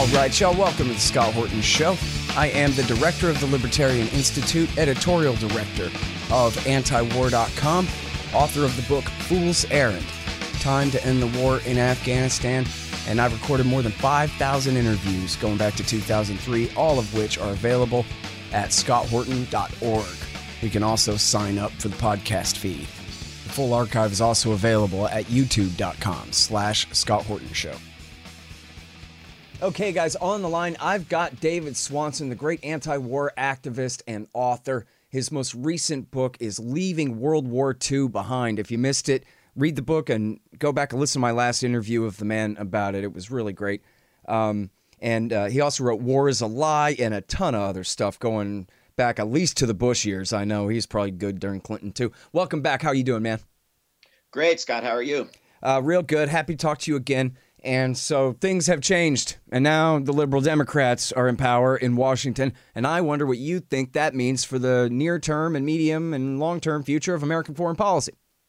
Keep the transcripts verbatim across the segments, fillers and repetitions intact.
All right, y'all, welcome to the Scott Horton Show. I am the director of the Libertarian Institute, editorial director of anti war dot com, author of the book Fool's Errand, Time to End the War in Afghanistan, and I've recorded more than five thousand interviews going back to two thousand three, all of which are available at scott horton dot org. You can also sign up for the podcast feed. The full archive is also available at youtube.com slash Scott Horton Show. Okay, guys, on the line, I've got David Swanson, the great anti-war activist and author. His most recent book is Leaving World War Two Behind. If you missed it, read the book and go back and listen to my last interview of the man about it. It was really great. Um, and uh, he also wrote War is a Lie and a ton of other stuff going back at least to the Bush years. I know he's probably good during Clinton, too. Welcome back. How are you doing, man? Great, Scott. How are you? Uh, real good. Happy to talk to you again. And so things have changed, and now the liberal Democrats are in power in Washington, and I wonder what you think that means for the near-term and medium and long-term future of American foreign policy.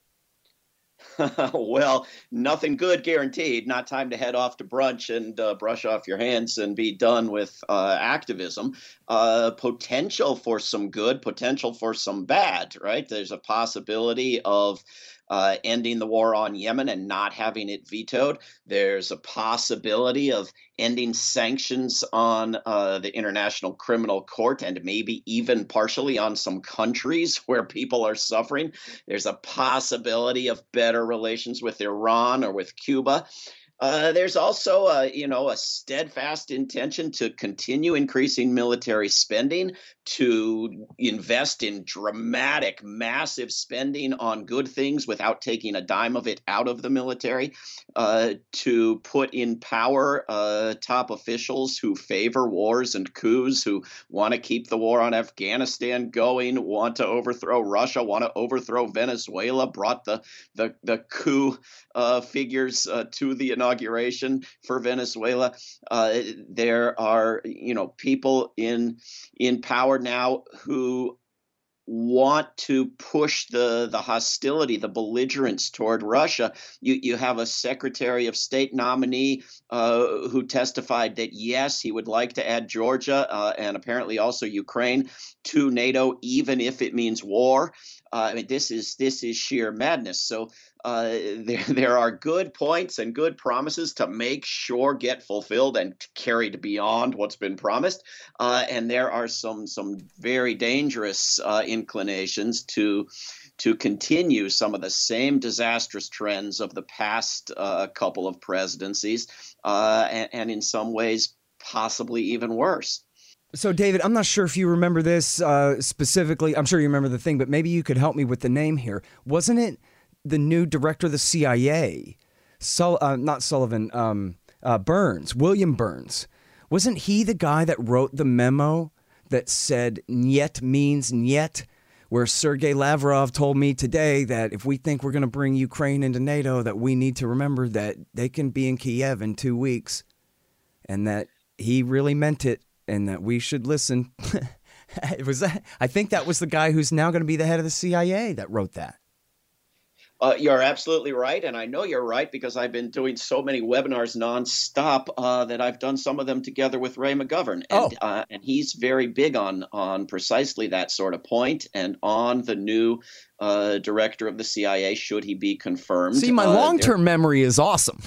Well, nothing good guaranteed. Not time to head off to brunch and uh, brush off your hands and be done with uh, activism. Uh, potential for some good, potential for some bad, right? There's a possibility of Uh, ending the war on Yemen and not having it vetoed. There's a possibility of ending sanctions on uh, the International Criminal Court and maybe even partially on some countries where people are suffering. There's a possibility of better relations with Iran or with Cuba. Uh, there's also, a, you know, a steadfast intention to continue increasing military spending, to invest in dramatic, massive spending on good things without taking a dime of it out of the military, uh, to put in power uh, top officials who favor wars and coups, who want to keep the war on Afghanistan going, want to overthrow Russia, want to overthrow Venezuela, brought the the, the coup uh, figures uh, to the inauguration for Venezuela. Uh, there are, you know, people in in power now who want to push the the hostility, the belligerence toward Russia. You you have a Secretary of State nominee uh, who testified that yes, he would like to add Georgia uh, and apparently also Ukraine to NATO, even if it means war. Uh, I mean, this is this is sheer madness. So uh, there there are good points and good promises to make sure get fulfilled and carried beyond what's been promised, uh, and there are some some very dangerous uh, inclinations to to continue some of the same disastrous trends of the past uh, couple of presidencies, uh, and, and in some ways possibly even worse. So, David, I'm not sure if you remember this uh, specifically. I'm sure you remember the thing, but maybe you could help me with the name here. Wasn't it the new director of the C I A, Sul- uh, not Sullivan, um, uh, Burns, William Burns? Wasn't he the guy that wrote the memo that said "Niet means Niet," where Sergei Lavrov told me today that if we think we're going to bring Ukraine into NATO, that we need to remember that they can be in Kiev in two weeks, and that he really meant it. And that we should listen. It was that, I think that was the guy who's now going to be the head of the C I A that wrote that. Uh, you're absolutely right, and I know you're right because I've been doing so many webinars nonstop uh, that I've done some of them together with Ray McGovern, and Oh. uh, and he's very big on on precisely that sort of point, and on the new uh, director of the C I A should he be confirmed. See, my uh, long-term memory is awesome.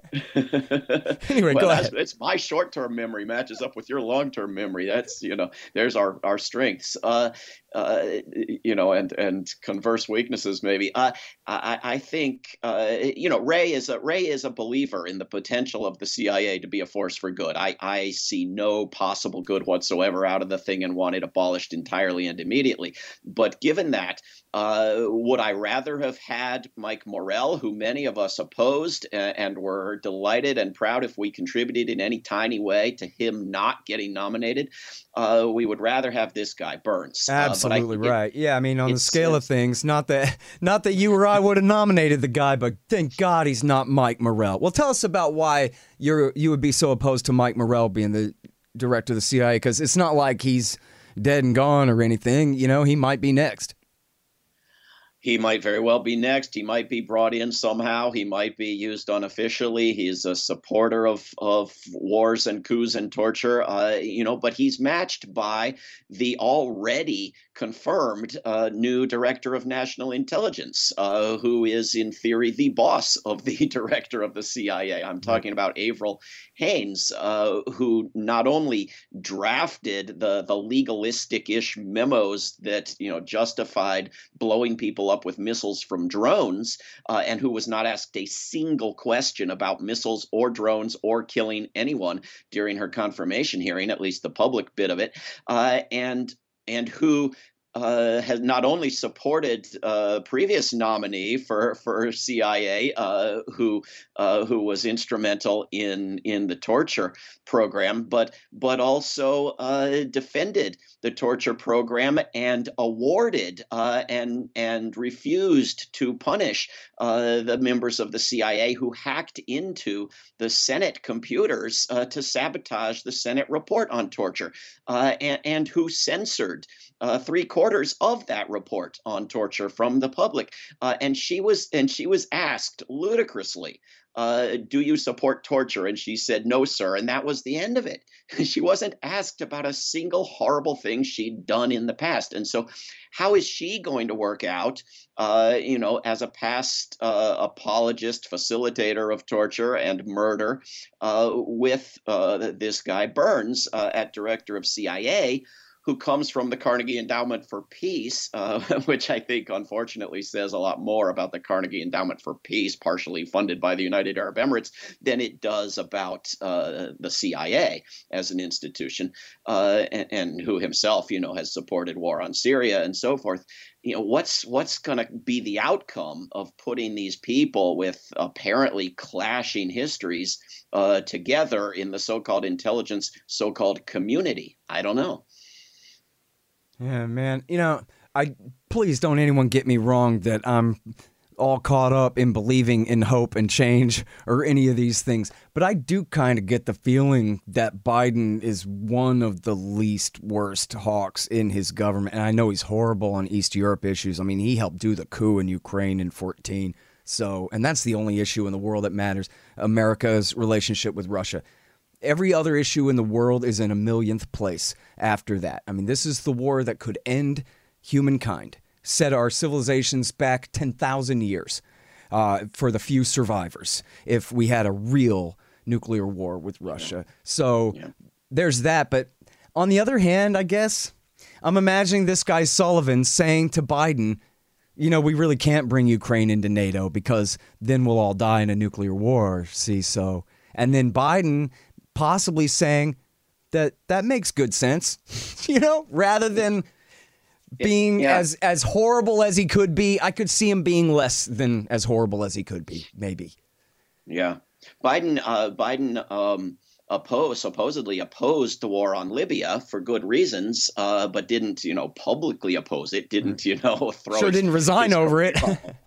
Anyway, well, go ahead. It's my short-term memory matches up with your long-term memory. That's, you know, there's our, our strengths, uh, uh, you know, and, and converse weaknesses maybe. Uh, I, I think, uh, you know, Ray is a Ray is a believer in the potential of the C I A to be a force for good. I, I see no possible good whatsoever out of the thing and want it abolished entirely and immediately. But given that, uh, would I rather have had Mike Morell, who many of us opposed and, and were delighted and proud if we contributed in any tiny way to him not getting nominated? Uh, we would rather have this guy, Burns. Absolutely uh, right. It, yeah, I mean, on the scale of it's, things, not that not that you or I would have nominated the guy, but thank God he's not Mike Morell. Well, tell us about why you're you would be so opposed to Mike Morell being the director of the C I A, because it's not like he's dead and gone or anything. You know, he might be next. He might very well be next. He might be brought in somehow. He might be used unofficially. He's a supporter of of wars and coups and torture, uh, you know. But he's matched by the already confirmed uh, new director of national intelligence, uh, who is in theory the boss of the director of the C I A. I'm talking about Avril Haines, uh, who not only drafted the the legalistic-ish memos that you know justified blowing people up with missiles from drones, uh, and who was not asked a single question about missiles or drones or killing anyone during her confirmation hearing, at least the public bit of it, uh, and and who uh, has not only supported a uh, previous nominee for for C I A, uh, who uh, who was instrumental in in the torture program, but but also uh, defended the torture program and awarded uh, and and refused to punish uh, the members of the C I A who hacked into the Senate computers uh, to sabotage the Senate report on torture, uh, and, and who censored Uh, three quarters of that report on torture from the public, uh, and she was and she was asked ludicrously, uh, "Do you support torture?" And she said, "No, sir," and that was the end of it. She wasn't asked about a single horrible thing she'd done in the past, and so, how is she going to work out, uh, you know, as a past uh, apologist, facilitator of torture and murder, uh, with uh, this guy Burns uh, at director of C I A? Who comes from the Carnegie Endowment for Peace, uh, which I think unfortunately says a lot more about the Carnegie Endowment for Peace, partially funded by the United Arab Emirates, than it does about uh, the C I A as an institution, uh, and, and who himself, you know, has supported war on Syria and so forth. You know, what's what's going to be the outcome of putting these people with apparently clashing histories uh, together in the so-called intelligence, so-called community? I don't know. Yeah, man. You know, I please don't anyone get me wrong that I'm all caught up in believing in hope and change or any of these things. But I do kind of get the feeling that Biden is one of the least worst hawks in his government. And I know he's horrible on East Europe issues. I mean, he helped do the coup in Ukraine in fourteen. So, and that's the only issue in the world that matters. America's relationship with Russia. Every other issue in the world is in a millionth place after that. I mean, this is the war that could end humankind, set our civilizations back ten thousand years uh, for the few survivors if we had a real nuclear war with Russia. Yeah. So yeah. There's that. But on the other hand, I guess, I'm imagining this guy Sullivan saying to Biden, you know, we really can't bring Ukraine into NATO because then we'll all die in a nuclear war. See, so, and then Biden possibly saying that that makes good sense, you know, rather than being yeah. as as horrible as he could be. I could see him being less than as horrible as he could be, maybe. Yeah. Biden, uh, Biden um, opposed, supposedly opposed the war on Libya for good reasons, uh, but didn't, you know, publicly oppose it, didn't, you know, throw Sure his, didn't resign over it.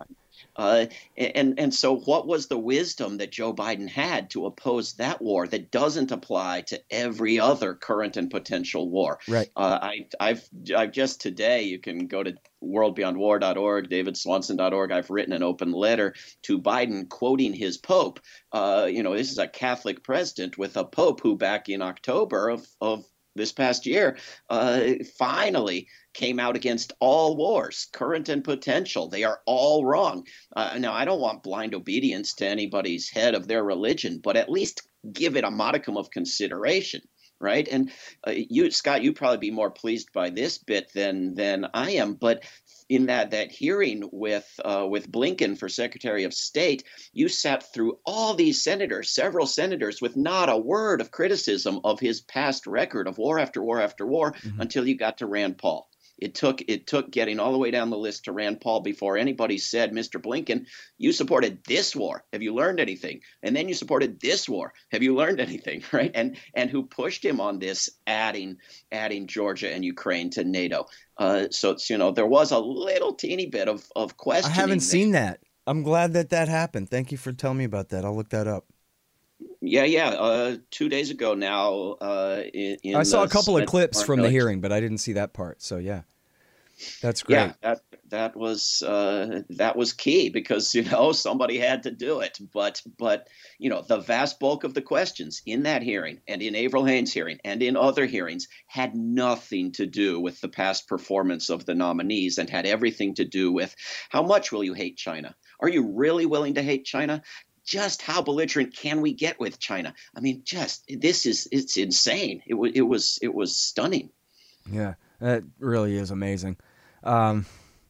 Uh, and and so what was the wisdom that Joe Biden had to oppose that war that doesn't apply to every other current and potential war? Right. Uh, I, I've I've just today, you can go to world beyond war dot org, david swanson dot org. I've written an open letter to Biden quoting his Pope. Uh, you know, this is a Catholic president with a Pope who back in October of, of this past year uh, finally came out against all wars, current and potential. They are all wrong. Uh, now, I don't want blind obedience to anybody's head of their religion, but at least give it a modicum of consideration, right? And uh, you, Scott, you'd probably be more pleased by this bit than than I am, but in that that hearing with uh, with Blinken for Secretary of State, you sat through all these senators, several senators, with not a word of criticism of his past record of war after war after war mm-hmm. until you got to Rand Paul. It took it took getting all the way down the list to Rand Paul before anybody said, Mister Blinken, you supported this war. Have you learned anything? And then you supported this war. Have you learned anything? Right. And and who pushed him on this, adding adding Georgia and Ukraine to NATO. Uh, so, it's, you know, there was a little teeny bit of, of questioning. I haven't seen that. I'm glad that that happened. Thank you for telling me about that. I'll look that up. Yeah, yeah. Uh, two days ago now. Uh, in, in I saw a couple of clips Senate from the hearing, but I didn't see that part. So, yeah. That's great. Yeah, that that was uh, that was key because you know somebody had to do it. But but you know the vast bulk of the questions in that hearing and in Avril Haines' hearing and in other hearings had nothing to do with the past performance of the nominees and had everything to do with how much will you hate China? Are you really willing to hate China? Just how belligerent can we get with China? I mean, just this is it's insane. It was it was it was stunning. Yeah, that really is amazing. Um,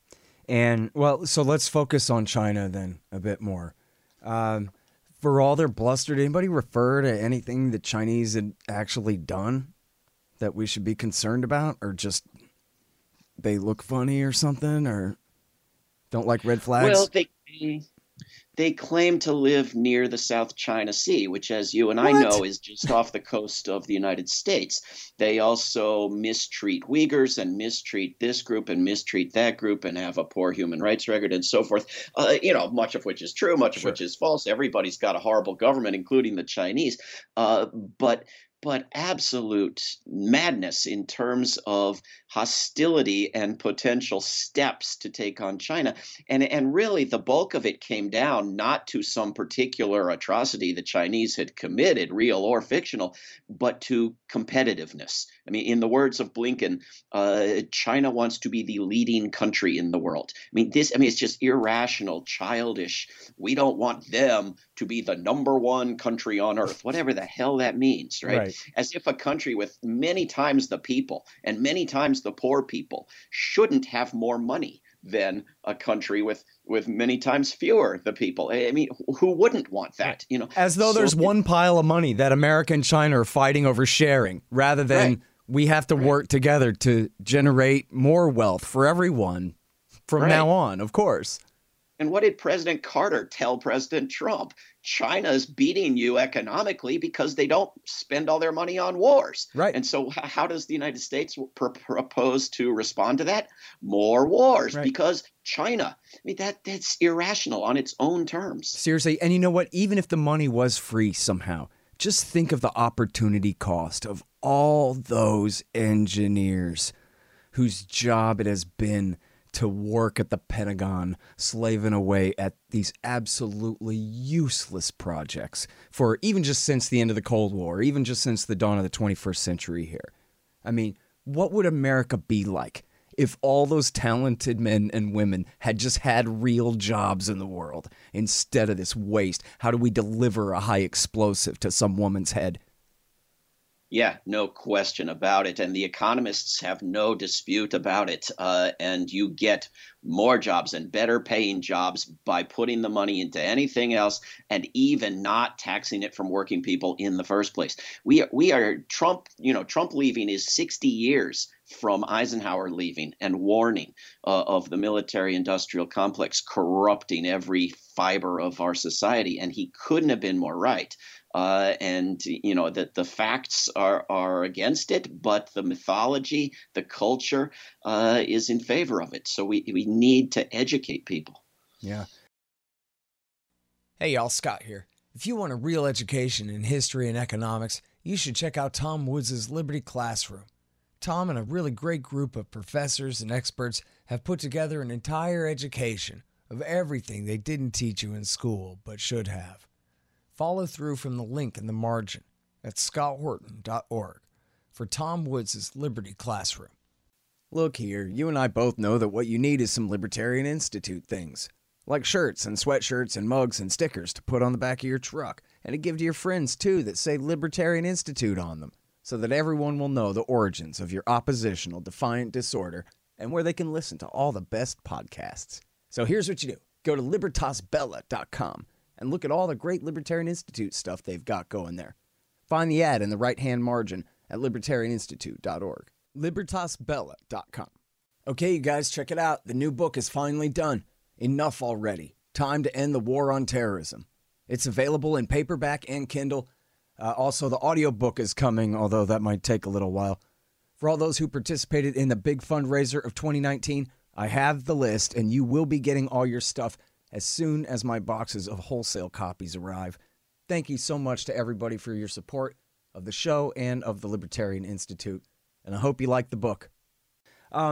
and well, so let's focus on China then a bit more. Um, for all their bluster, did anybody refer to anything the Chinese had actually done that we should be concerned about, or just they look funny or something, or don't like red flags? Well, they they claim to live near the South China Sea, which, as you and I What? know, is just off the coast of the United States. They also mistreat Uyghurs and mistreat this group and mistreat that group and have a poor human rights record and so forth. Uh, you know, much of which is true, much Sure. of which is false. Everybody's got a horrible government, including the Chinese. Uh, but but absolute madness in terms of hostility and potential steps to take on China. And, and really, the bulk of it came down not to some particular atrocity the Chinese had committed, real or fictional, but to competitiveness. I mean, in the words of Blinken, uh, China wants to be the leading country in the world. I mean, this, I mean, it's just irrational, childish. We don't want them to be the number one country on earth, whatever the hell that means, right? Right. As if a country with many times the people and many times the poor people shouldn't have more money than a country with with many times fewer the people. I mean, who wouldn't want that? You know, As though so there's it- one pile of money that America and China are fighting over sharing, rather than Right. we have to work together to generate more wealth for everyone from Right. now on, of course. And what did President Carter tell President Trump? China's beating you economically because they don't spend all their money on wars. Right. And so, h- how does the United States pr- propose to respond to that? More wars, Right. because China. I mean, that that's irrational on its own terms. Seriously, and you know what? Even if the money was free somehow, just think of the opportunity cost of all those engineers whose job it has been to work at the Pentagon, slaving away at these absolutely useless projects for even just since the end of the Cold War, even just since the dawn of the twenty-first century here. I mean, what would America be like if all those talented men and women had just had real jobs in the world instead of this waste? How do we deliver a high explosive to some woman's head? Yeah, no question about it. And the economists have no dispute about it. Uh, and you get more jobs and better paying jobs by putting the money into anything else and even not taxing it from working people in the first place. We are, we are Trump, you know, Trump leaving is sixty years from Eisenhower leaving and warning uh, of the military industrial complex corrupting every fiber of our society. And he couldn't have been more right. Uh, and you know that the facts are are against it, but the mythology, the culture, uh, is in favor of it. So we we need to educate people. Yeah. Hey y'all, Scott here. If you want a real education in history and economics, you should check out Tom Woods' Liberty Classroom. Tom and a really great group of professors and experts have put together an entire education of everything they didn't teach you in school but should have. Follow through from the link in the margin at scott horton dot org for Tom Woods' Liberty Classroom. Look here, you and I both know that what you need is some Libertarian Institute things, like shirts and sweatshirts and mugs and stickers to put on the back of your truck, and to give to your friends too that say Libertarian Institute on them, so that everyone will know the origins of your oppositional defiant disorder and where they can listen to all the best podcasts. So here's what you do. Go to libertas bella dot com and look at all the great Libertarian Institute stuff they've got going there. Find the ad in the right-hand margin at libertarian institute dot org. libertas bella dot com. Okay, you guys, check it out. The new book is finally done. Enough already. Time to end the war on terrorism. It's available in paperback and Kindle. Uh, also, the audiobook is coming, although that might take a little while. For all those who participated in the big fundraiser of twenty nineteen, I have the list, and you will be getting all your stuff as soon as my boxes of wholesale copies arrive. Thank you so much to everybody for your support of the show and of the Libertarian Institute, and I hope you like the book. Um,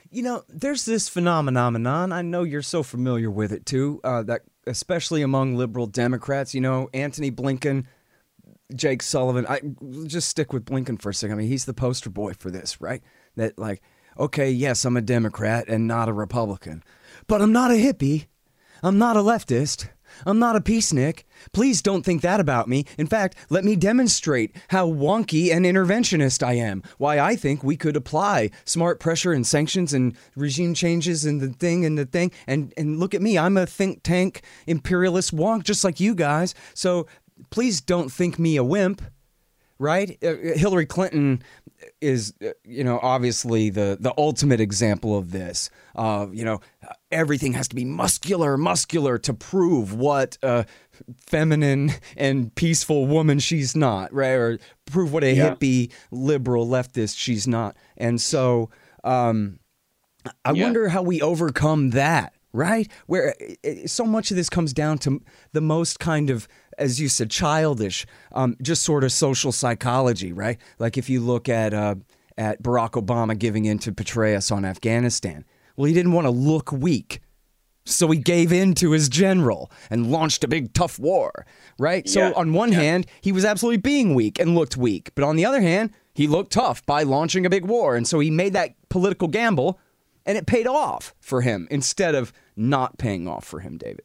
You know, there's this phenomenon. I know you're so familiar with it too. Uh, that especially among liberal Democrats. You know, Antony Blinken, Jake Sullivan. I just stick with Blinken for a second. I mean, he's the poster boy for this, right? That like, okay, yes, I'm a Democrat and not a Republican, but I'm not a hippie. I'm not a leftist. I'm not a peacenik. Please don't think that about me. In fact, let me demonstrate how wonky and interventionist I am. Why I think we could apply smart pressure and sanctions and regime changes and the thing and the thing. And, and look at me. I'm a think tank imperialist wonk just like you guys. So please don't think me a wimp. Right? Uh, Hillary Clinton is, uh, you know, obviously the, the ultimate example of this. Uh, you know, everything has to be muscular, muscular to prove what a feminine and peaceful woman she's not, right? Or prove what a yeah. hippie, liberal leftist she's not. And so um, I yeah. wonder how we overcome that, right? Where it, so much of this comes down to the most kind of, as you said, childish, um, just sort of social psychology, right? Like if you look at uh, at Barack Obama giving in to Petraeus on Afghanistan, well, he didn't want to look weak, so he gave in to his general and launched a big tough war, right? Yeah. So on one yeah. hand, he was absolutely being weak and looked weak, but on the other hand, he looked tough by launching a big war, and so he made that political gamble, and it paid off for him instead of not paying off for him, David.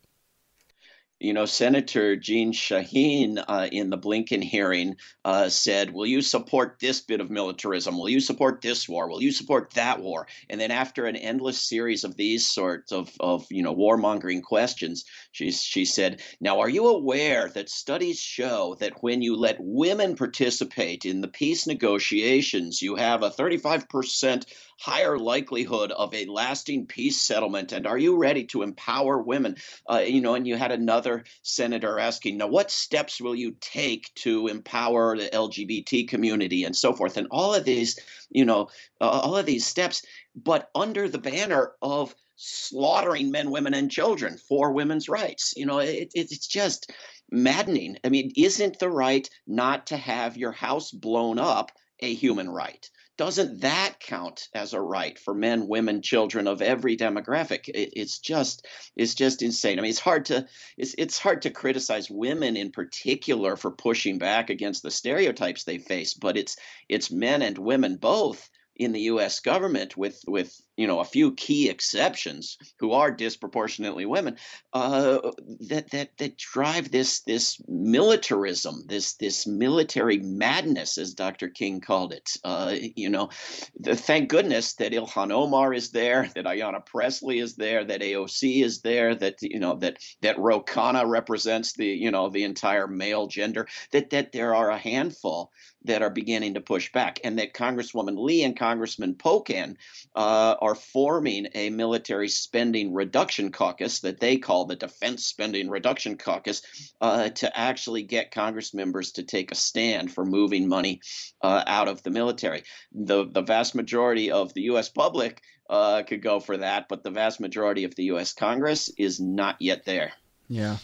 You know, Senator Jeanne Shaheen uh, in the Blinken hearing uh, said, will you support this bit of militarism? Will you support this war? Will you support that war? And then after an endless series of these sorts of, of you know, warmongering questions, she, she said, now, are you aware that studies show that when you let women participate in the peace negotiations, you have a thirty-five percent higher likelihood of a lasting peace settlement? And are you ready to empower women? Uh, you know, and you had another senator asking, now, what steps will you take to empower the L G B T community and so forth? And all of these, you know, uh, all of these steps, but under the banner of slaughtering men, women, and children for women's rights. You know, it, it, it's just maddening. I mean, isn't the right not to have your house blown up a human right? Doesn't that count as a right for men, women, children of every demographic? It, it's just, it's just insane. I mean, it's hard to, it's, it's hard to criticize women in particular for pushing back against the stereotypes they face, but it's, it's men and women both in the U S government, with with you know a few key exceptions, who are disproportionately women, uh, that that that drive this this militarism, this this military madness, as Doctor King called it. Uh, you know, the, thank goodness that Ilhan Omar is there, that Ayanna Pressley is there, that A O C is there, that you know that that Ro Khanna represents the you know the entire male gender. That that there are a handful that are beginning to push back, and that Congresswoman Lee and Congressman Pocan uh, are forming a military spending reduction caucus that they call the Defense Spending Reduction Caucus uh, to actually get Congress members to take a stand for moving money uh, out of the military. The, the vast majority of the U S public uh, could go for that, but the vast majority of the U S Congress is not yet there. Yeah.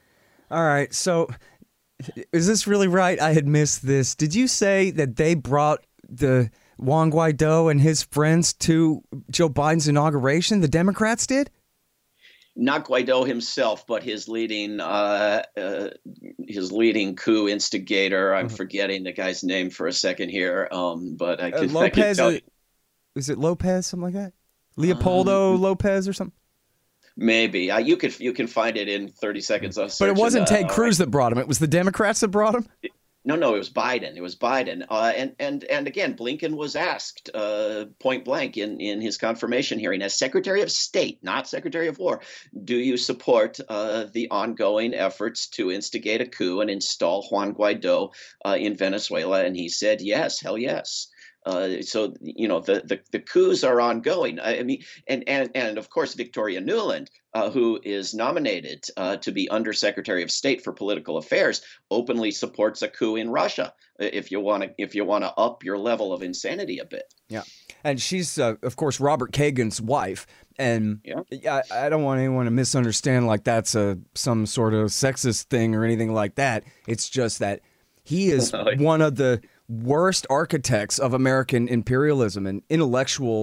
All right. So is this really right? I had missed this. Did you say that they brought the Juan Guaido and his friends to Joe Biden's inauguration? The Democrats did? Not Guaido himself, but his leading uh, uh, his leading coup instigator. I'm uh-huh. forgetting the guy's name for a second here, um, but I can, uh, Lopez, I can tell you. Is it Lopez, something like that? Leopoldo um, Lopez or something? Maybe uh, you could you can find it in thirty seconds. Of but it wasn't uh, Ted Cruz that brought him. It was the Democrats that brought him. No, no, it was Biden. It was Biden. Uh, and and and again, Blinken was asked uh, point blank in in his confirmation hearing, as Secretary of State, not Secretary of War, do you support uh, the ongoing efforts to instigate a coup and install Juan Guaido uh, in Venezuela? And he said, yes, hell yes. Uh, so, you know, the, the, the coups are ongoing. I, I mean, and, and, and of course, Victoria Nuland, uh, who is nominated uh, to be Undersecretary of State for Political Affairs, openly supports a coup in Russia. If you want to, if you want to up your level of insanity a bit. Yeah, and she's, uh, of course, Robert Kagan's wife. And yeah. I, I don't want anyone to misunderstand like that's a some sort of sexist thing or anything like that. It's just that he is one of the worst architects of American imperialism and intellectual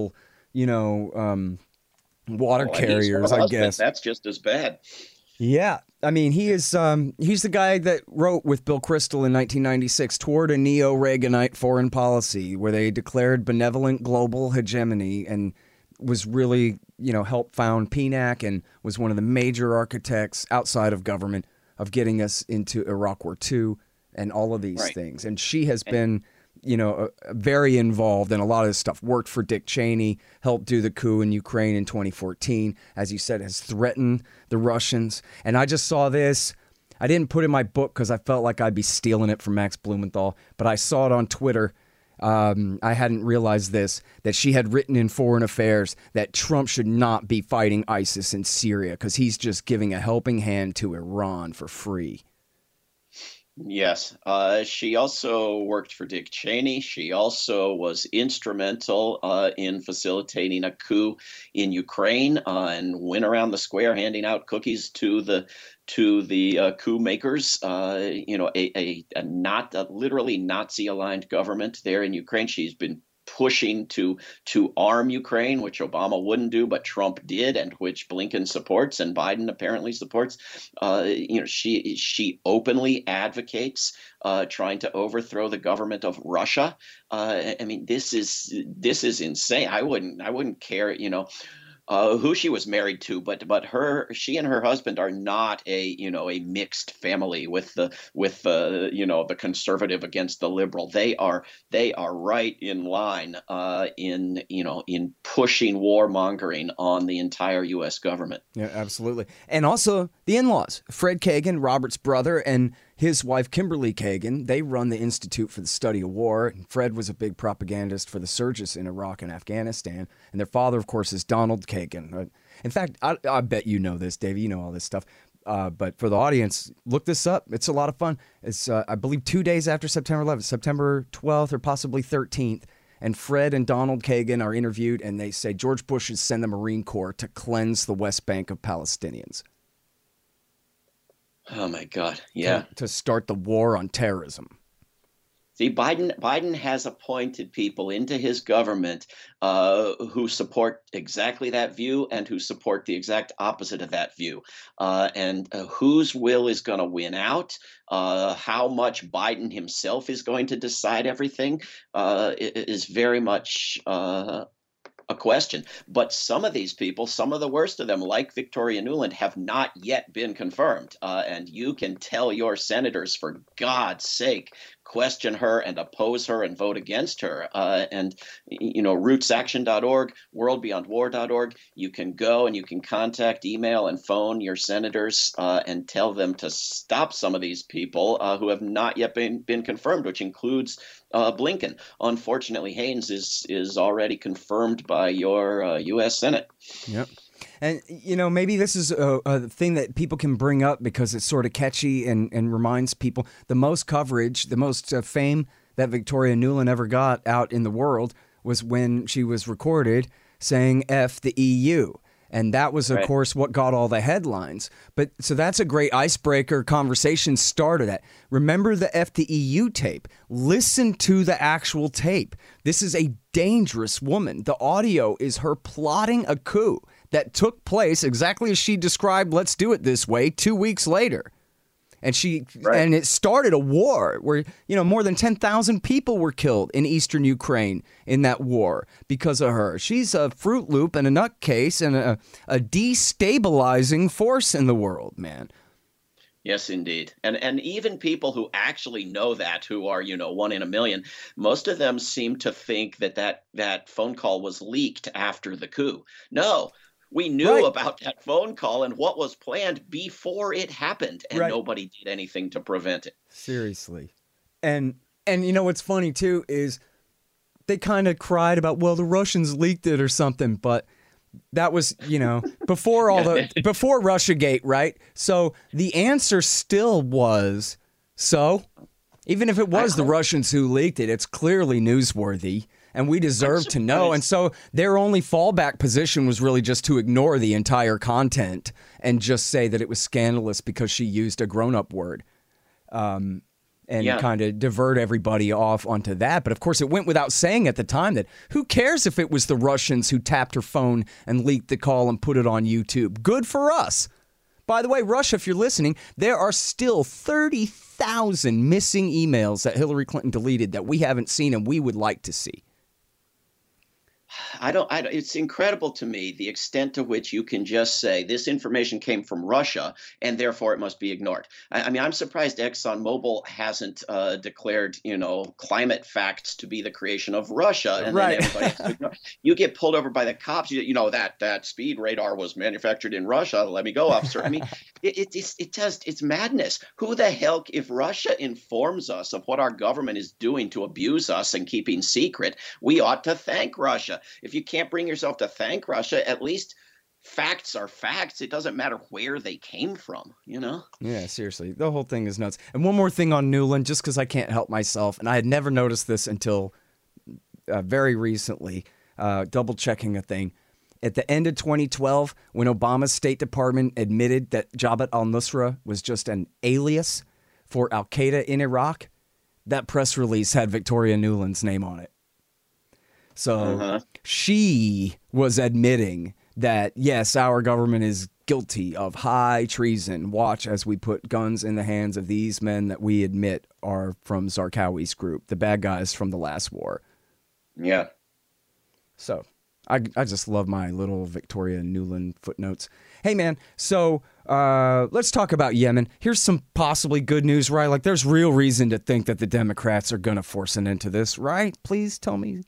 you know, um, water Well, and he's her carriers, I husband. guess. That's just as bad. Yeah. I mean, he is, um, he's the guy that wrote with Bill Kristol in nineteen ninety-six Toward a Neo-Reaganite Foreign Policy, where they declared benevolent global hegemony and was really, you know, helped found P NAC and was one of the major architects outside of government of getting us into Iraq War Two and all of these Right. things. And she has been, you know, uh, very involved in a lot of this stuff. Worked for Dick Cheney, helped do the coup in Ukraine in twenty fourteen. As you said, has threatened the Russians. And I just saw this. I didn't put it in my book because I felt like I'd be stealing it from Max Blumenthal, but I saw it on Twitter. Um, I hadn't realized this, that she had written in Foreign Affairs that Trump should not be fighting ISIS in Syria because he's just giving a helping hand to Iran for free. Yes. Uh, she also worked for Dick Cheney. She also was instrumental uh, in facilitating a coup in Ukraine uh, and went around the square handing out cookies to the to the uh, coup makers. Uh, you know, a, a, a not a literally Nazi-aligned government there in Ukraine. She's been pushing to to arm Ukraine, which Obama wouldn't do, but Trump did, and which Blinken supports and Biden apparently supports. Uh, you know, she she openly advocates uh, trying to overthrow the government of Russia. Uh, I mean, this is this is insane. I wouldn't I wouldn't care. You know. Uh, who she was married to, but but her she and her husband are not a you know a mixed family with the with the you know the conservative against the liberal. They are they are right in line uh, in you know in pushing warmongering on the entire U S government. Yeah, absolutely. And also the in-laws, Fred Kagan, Robert's brother, and his wife, Kimberly Kagan, they run the Institute for the Study of War. And Fred was a big propagandist for the surges in Iraq and Afghanistan. And their father, of course, is Donald Kagan. In fact, I, I bet you know this, Davey. You know all this stuff. Uh, but for the audience, look this up. It's a lot of fun. It's, uh, I believe, two days after September eleventh, September twelfth or possibly thirteenth. And Fred and Donald Kagan are interviewed, and they say George Bush should send the Marine Corps to cleanse the West Bank of Palestinians. Oh, my God. Yeah. To, to start the war on terrorism. See, Biden Biden has appointed people into his government uh, who support exactly that view and who support the exact opposite of that view. Uh, and uh, whose will is going to win out, uh, how much Biden himself is going to decide everything uh, is very much uh, a question. But some of these people, some of the worst of them, like Victoria Nuland, have not yet been confirmed. Uh, and you can tell your senators, for God's sake, question her and oppose her and vote against her. Uh, and, you know, roots action dot org, world beyond war dot org, you can go and you can contact, email, and phone your senators uh, and tell them to stop some of these people uh, who have not yet been, been confirmed, which includes uh, Blinken. Unfortunately, Haynes is, is already confirmed by your uh, U S Senate. Yep. And, you know, maybe this is a, a thing that people can bring up because it's sort of catchy and, and reminds people. The most coverage, the most uh, fame that Victoria Nuland ever got out in the world was when she was recorded saying F the E U. And that was, of Right. course, what got all the headlines. But so that's a great icebreaker conversation starter that. Remember the F the E U tape. Listen to the actual tape. This is a dangerous woman. The audio is her plotting a coup that took place exactly as she described, let's do it this way, two weeks later. And she Right. and it started a war where, you know, more than ten thousand people were killed in eastern Ukraine in that war because of her. She's a Fruit Loop and a nutcase and a, a destabilizing force in the world, man. Yes, indeed. And and even people who actually know that, who are, you know, one in a million, most of them seem to think that that, that phone call was leaked after the coup. No, we knew Right. about that phone call and what was planned before it happened, and Right. nobody did anything to prevent it. Seriously. And and you know what's funny too is they kind of cried about, well, the Russians leaked it or something, but that was, you know, before all the before Russiagate, right? So the answer still was, so even if it was the Russians who leaked it, it's clearly newsworthy and we deserve to know. And so their only fallback position was really just to ignore the entire content and just say that it was scandalous because she used a grown-up word. Um and Yeah. kind of divert everybody off onto that. But of course, it went without saying at the time that who cares if it was the Russians who tapped her phone and leaked the call and put it on YouTube? Good for us. By the way, Russia, if you're listening, there are still thirty thousand missing emails that Hillary Clinton deleted that we haven't seen and we would like to see. I don't, I don't, it's incredible to me the extent to which you can just say this information came from Russia and therefore it must be ignored. I, I mean, I'm surprised ExxonMobil hasn't uh, declared, you know, climate facts to be the creation of Russia. And right. then everybody has to ignore. You get pulled over by the cops. You, you know, that that speed radar was manufactured in Russia. Let me go, officer. I mean, it, it, it's, it just, it's madness. Who the hell, if Russia informs us of what our government is doing to abuse us and keeping secret, we ought to thank Russia. If you can't bring yourself to thank Russia, at least facts are facts. It doesn't matter where they came from, you know? Yeah, seriously. The whole thing is nuts. And one more thing on Nuland, just because I can't help myself, and I had never noticed this until uh, very recently, uh, double checking a thing. At the end of twenty twelve, when Obama's State Department admitted that Jabhat al-Nusra was just an alias for al-Qaeda in Iraq, that press release had Victoria Nuland's name on it. So uh-huh. she was admitting that, yes, our government is guilty of high treason. Watch as we put guns in the hands of these men that we admit are from Zarqawi's group, the bad guys from the last war. Yeah. So I, I just love my little Victoria Nuland footnotes. Hey, man, so uh, let's talk about Yemen. Here's some possibly good news, right? Like, there's real reason to think that the Democrats are going to force an end to this, right? Please tell me.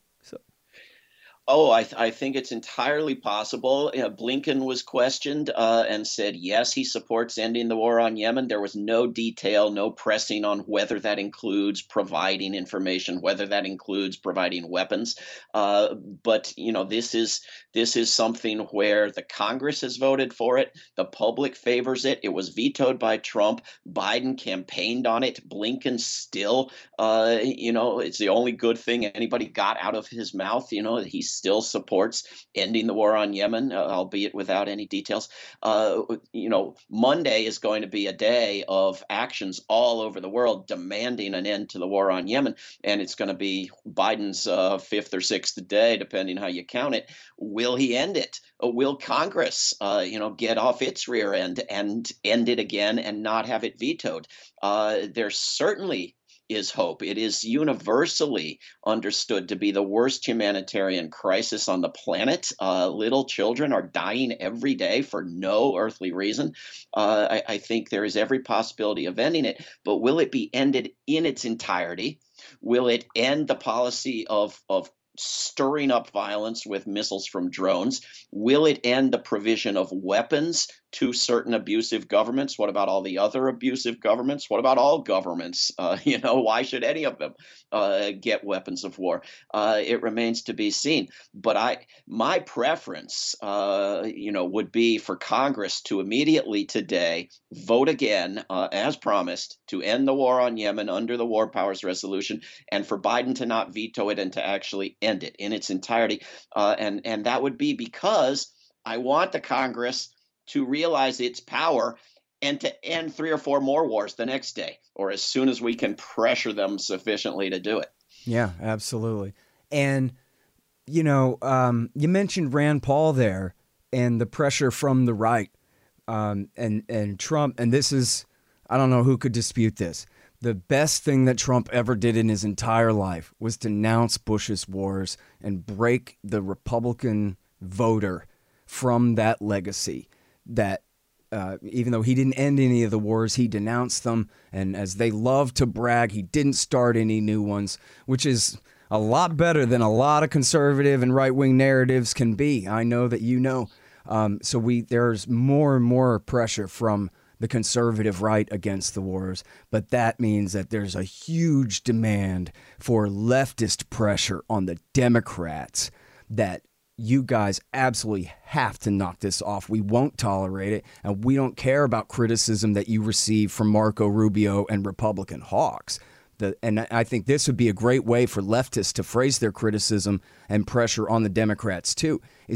Oh, I, th- I think it's entirely possible. You know, Blinken was questioned uh, and said, yes, he supports ending the war on Yemen. There was no detail, no pressing on whether that includes providing information, whether that includes providing weapons. Uh, but, you know, this is this is something where the Congress has voted for it. The public favors it. It was vetoed by Trump. Biden campaigned on it. Blinken still, uh, you know, it's the only good thing anybody got out of his mouth. You know, he's still supports ending the war on Yemen, uh, albeit without any details. Uh, you know, Monday is going to be a day of actions all over the world demanding an end to the war on Yemen. And it's going to be Biden's uh, fifth or sixth day, depending how you count it. Will he end it? Or will Congress, uh, you know, get off its rear end and end it again and not have it vetoed? Uh, there's certainly is hope. It is universally understood to be the worst humanitarian crisis on the planet. Uh, little children are dying every day for no earthly reason. Uh, I, I think there is every possibility of ending it, but will it be ended in its entirety? Will it end the policy of, of stirring up violence with missiles from drones? Will it end the provision of weapons to certain abusive governments? What about all the other abusive governments? What about all governments? Uh, you know, why should any of them uh, get weapons of war? Uh, it remains to be seen. But I, my preference, uh, you know, would be for Congress to immediately today vote again, uh, as promised, to end the war on Yemen under the War Powers Resolution, and for Biden to not veto it and to actually end it in its entirety. Uh, and and that would be because I want the Congress to realize its power and to end three or four more wars the next day, or as soon as we can pressure them sufficiently to do it. Yeah, absolutely. And, you know, um, you mentioned Rand Paul there and the pressure from the right um, and, and Trump. And this is, I don't know who could dispute this. The best thing that Trump ever did in his entire life was denounce Bush's wars and break the Republican voter from that legacy. That uh, even though he didn't end any of the wars, he denounced them. And as they love to brag, he didn't start any new ones, which is a lot better than a lot of conservative and right-wing narratives can be. I know that you know. Um, so we there's more and more pressure from the conservative right against the wars. But that means that there's a huge demand for leftist pressure on the Democrats that you guys absolutely have to knock this off. We won't tolerate it, and we don't care about criticism that you receive from Marco Rubio and Republican hawks. The, and I think this would be a great way for leftists to phrase their criticism and pressure on the Democrats, too, is that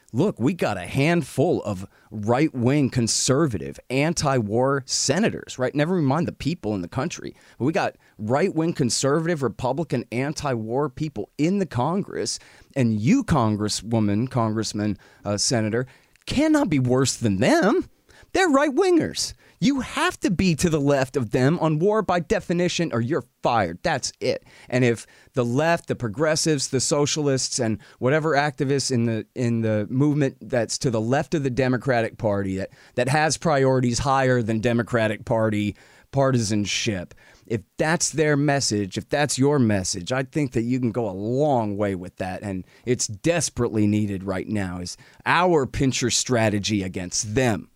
look, we got a handful of right-wing conservative anti-war senators, right? Never mind the people in the country. But we got right-wing conservative Republican anti-war people in the Congress, and you, Congresswoman, Congressman, uh, Senator, cannot be worse than them. They're right-wingers. You have to be to the left of them on war by definition, or you're fired. That's it. And if the left, the progressives, the socialists, and whatever activists in the in the movement that's to the left of the Democratic Party that, that has priorities higher than Democratic Party partisanship, if that's their message, if that's your message, I think that you can go a long way with that. And it's desperately needed right now is our pincher strategy against them.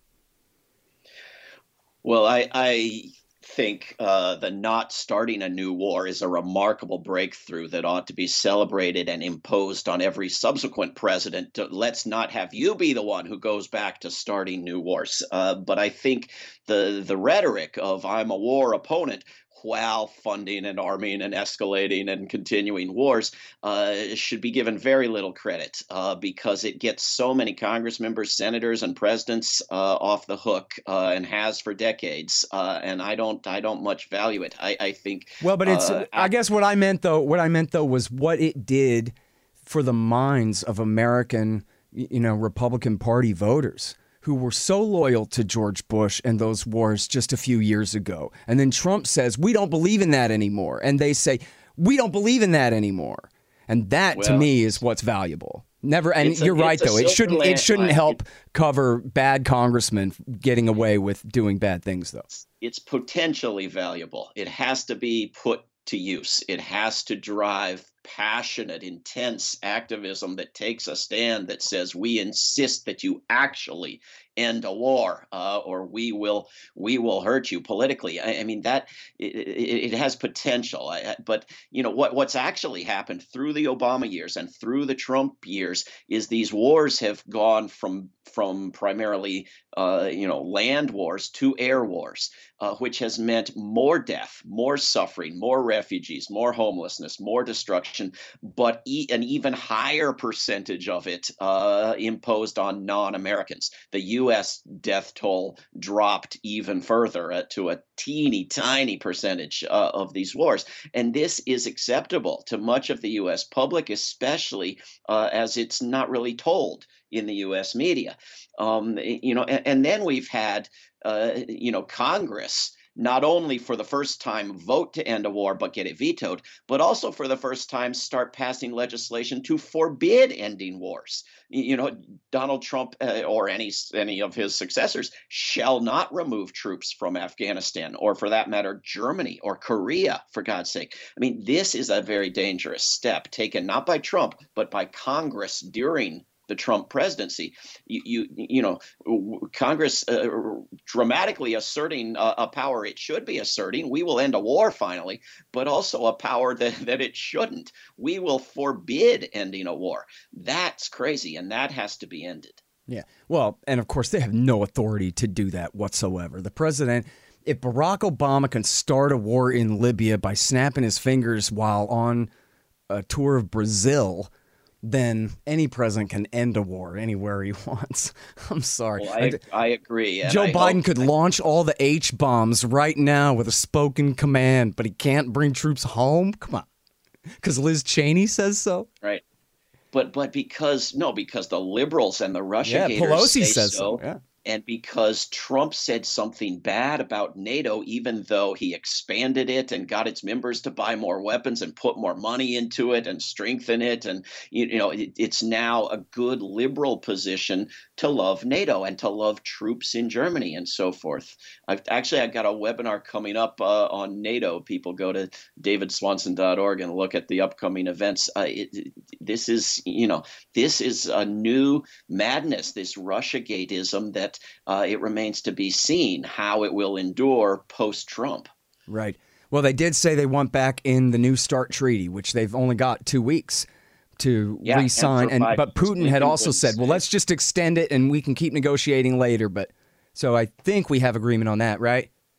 Well, I, I think uh, the not starting a new war is a remarkable breakthrough that ought to be celebrated and imposed on every subsequent president. Let's not have you be the one who goes back to starting new wars. Uh, but I think the the rhetoric of I'm a war opponent while funding and arming and escalating and continuing wars uh, should be given very little credit uh, because it gets so many Congress members, senators, and presidents uh, off the hook uh, and has for decades. Uh, and I don't, I don't much value it. I, I think. Well, but it's. Uh, I guess what I meant though, what I meant though was what it did for the minds of American, you know, Republican Party voters, who were so loyal to George Bush and those wars just a few years ago. And then Trump says, we don't believe in that anymore. And they say, we don't believe in that anymore. And that, well, to me, is what's valuable. Never. And you're a, right, though. It shouldn't It shouldn't line. help cover bad congressmen getting away with doing bad things, though. It's potentially valuable. It has to be put to use. It has to drive passionate, intense activism that takes a stand that says we insist that you actually end a war, uh, or we will we will hurt you politically. I, I mean that it, it, it has potential. I, but you know what what's actually happened through the Obama years and through the Trump years is these wars have gone from from primarily uh, you know land wars to air wars, uh, which has meant more death, more suffering, more refugees, more homelessness, more destruction, but e- an even higher percentage of it uh, imposed on non-Americans. The U S death toll dropped even further uh, to a teeny tiny percentage uh, of these wars. And this is acceptable to much of the U S public, especially uh, as it's not really told in the U S media. Um, you know, and, and then we've had, uh, you know, Congress not only for the first time vote to end a war but get it vetoed, but also for the first time start passing legislation to forbid ending wars. You know, Donald Trump uh, or any any of his successors shall not remove troops from Afghanistan, or for that matter, Germany or Korea, for God's sake. I mean, this is a very dangerous step taken not by Trump, but by Congress during the Trump presidency. You, you, you know, Congress uh, dramatically asserting a, a power it should be asserting. We will end a war finally, but also a power that, that it shouldn't. We will forbid ending a war. That's crazy, and that has to be ended. Yeah. Well, and of course, they have no authority to do that whatsoever. The president, if Barack Obama can start a war in Libya by snapping his fingers while on a tour of Brazil, then any president can end a war anywhere he wants. I'm sorry. Well, I, I agree. Joe I Biden hope, could I, launch all the H bombs right now with a spoken command, but he can't bring troops home? Come on. Because Liz Cheney says so? Right. But but because, no, because the liberals and the Russia yeah, gators Pelosi say says so. so. Yeah. And because Trump said something bad about NATO, even though he expanded it and got its members to buy more weapons and put more money into it and strengthen it. And, you know, it, it's now a good liberal position to love NATO and to love troops in Germany and so forth. I've actually, I've got a webinar coming up uh, on NATO. People go to david swanson dot org and look at the upcoming events. Uh, it, it, this is, you know, this is a new madness, this Russiagateism that Uh, it remains to be seen how it will endure post-Trump. Right. Well, they did say they want back in the New START treaty, which they've only got two weeks to yeah, re-sign. And, and but Putin had also said, well, say. let's just extend it and we can keep negotiating later. But so I think we have agreement on that, right?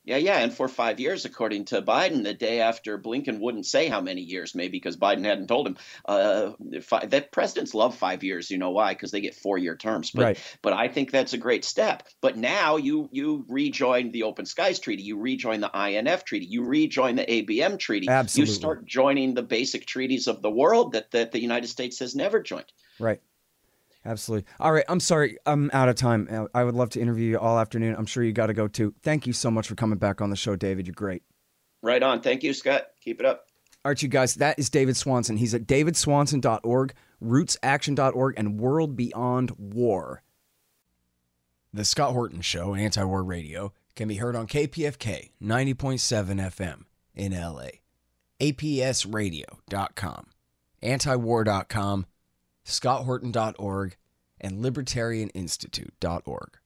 Yeah, yeah. And for five years, according to Biden, the day after Blinken wouldn't say how many years, maybe because Biden hadn't told him. Uh, fi- that presidents love five years. You know why? Because they get four-year terms. But Right. but I think that's a great step. But now you you rejoin the Open Skies Treaty, you rejoin the I N F Treaty, you rejoin the A B M Treaty. Absolutely. You start joining the basic treaties of the world that that the United States has never joined. Right. Absolutely. All right. I'm sorry. I'm out of time. I would love to interview you all afternoon. I'm sure you got to go too. Thank you so much for coming back on the show, David. You're great. Right on. Thank you, Scott. Keep it up. All right, you guys. That is David Swanson. He's at david swanson dot org, roots action dot org, and World Beyond War. The Scott Horton Show, Anti-War Radio, can be heard on K P F K ninety point seven F M in L A, A P S radio dot com, antiwar dot com, scott horton dot org, and libertarian institute dot org.